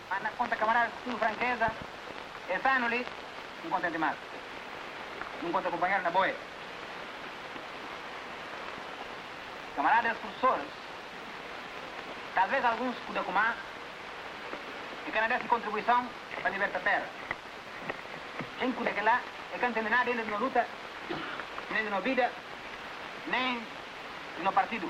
Mas na conta, camarada, tudo franqueza, esse ano ali, não contente mais. Não conta companheiro na boia. Camaradas professores, talvez alguns pudam comer, e que não desse contribuição para libertar a terra. Quem cuida que lá é que não entende nada ainda de uma luta, nem de uma vida, nem de um partido.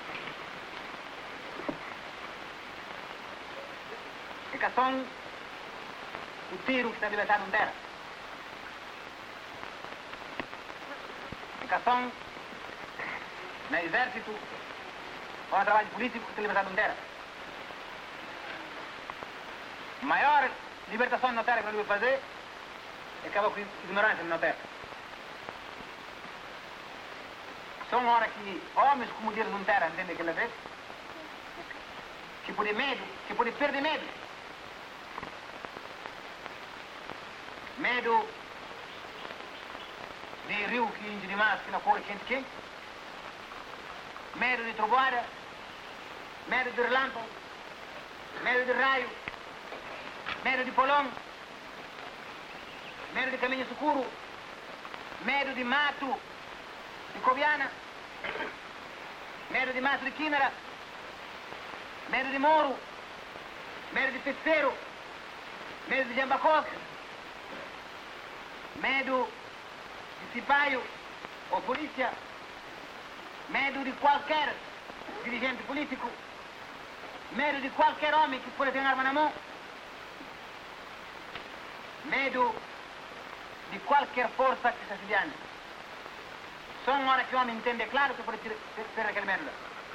É que são o tiro que está libertado em terra. É que são no exército ou no trabalho político que está libertado em terra. A maior libertação na terra que nós devemos fazer é acabar com a ignorância na terra. São hora que homens como Deus na terra entendem aquela vez que pode medo, que pode perder medo. Medo de rio que enche demais, que não corre quente. Medo de trovoada, medo de relâmpago, medo de raio, medo de polão, medo de caminho escuro, medo de mato de coviana, medo de mato de quínara, medo de moro, medo de pesseiro, medo de jambacoque, medo de cipaio ou polícia, medo de qualquer dirigente político, medo de qualquer homem que pode ter arma na mão, medo de qualquer força que se assediante. Só uma hora que o homem entende claro que pode ter aquele medo.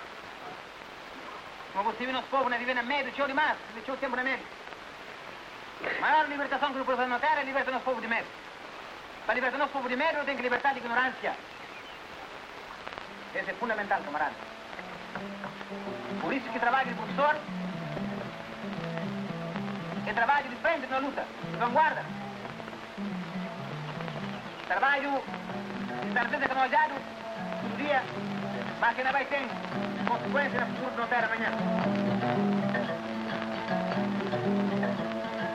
Como você viu, nosso povo não vive na medo, tinha demais, tinha o tempo na medo. A maior libertação que nós podemos fazer na terra é libertar nosso povo de medo. Para libertar nosso povo de medo, nós temos que libertar de ignorância. Esse é fundamental, camarada. Por isso que trabalho de professor é trabalho de frente na luta, de vanguarda. Trabalho de estar sempre canojado todo dia, mas que não vai ter consequências no futuro da terra amanhã.